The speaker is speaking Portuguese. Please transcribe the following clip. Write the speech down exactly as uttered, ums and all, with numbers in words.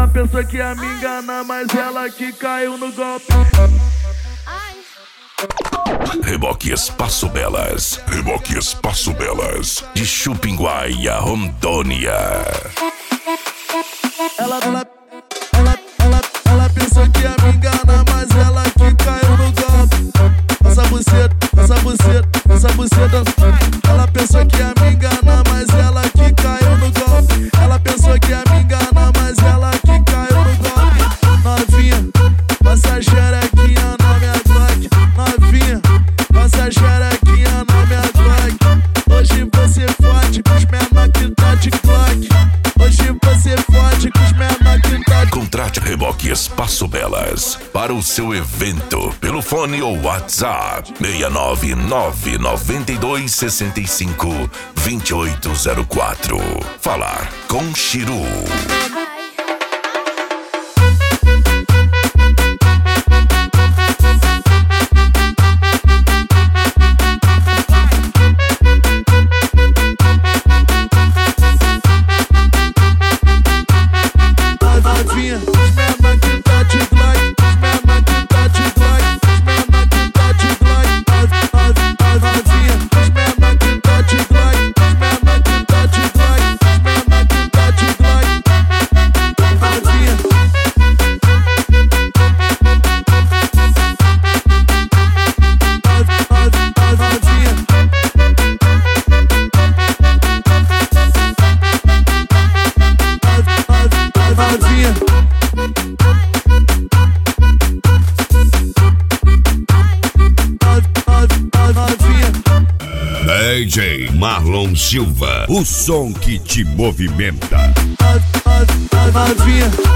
Ela pensou que ia me enganar, mas ela que caiu no golpe. Reboque Espaço Belas, Reboque Espaço Belas, de Chupinguaia, Rondônia. Ela, ela, ela, ela, ela pensou que ia me enganar, mas ela que caiu no golpe. Essa buceta, essa buceta, essa buceta. Ela pensou que ia me enganar, mas ela que caiu no golpe. Ela pensou que ia me enganar, mas ela que caiu no golpe. Novinha, passa xerequinha na minha Glock. Novinha, passa xerequinha na minha Glock. Hoje você fode com os menor que tá de Glock. Hoje você fode com os menor que tá de... Contrate Reboque Espaço Belas para o seu evento pelo fone ou WhatsApp seis nove nove nove dois seis cinco dois oito zero quatro. Falar com Chiru. D J Marlon Silva, o som que te movimenta. Novinha.